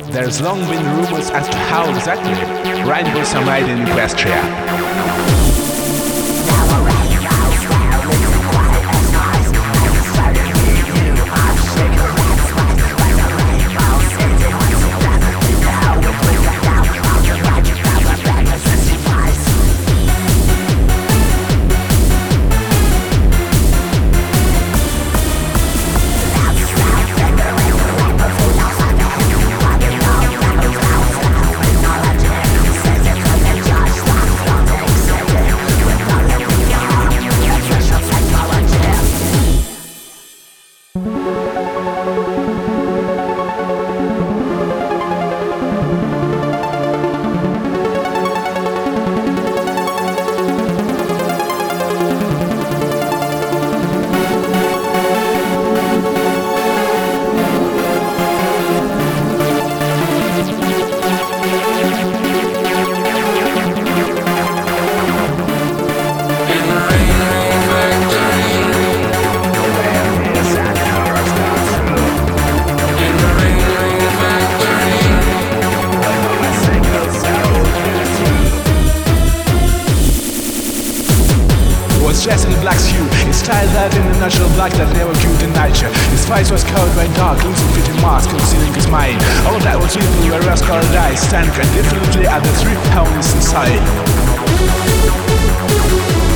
There's long been rumors as to how exactly rainbows are made in Equestria. Dressed in a black hue, his style that in a natural black that never viewed in nature. His face was covered by dark, loosely fitting mask concealing his mind. All that was written where rose colored eyes stand indifferently at the three ponies inside.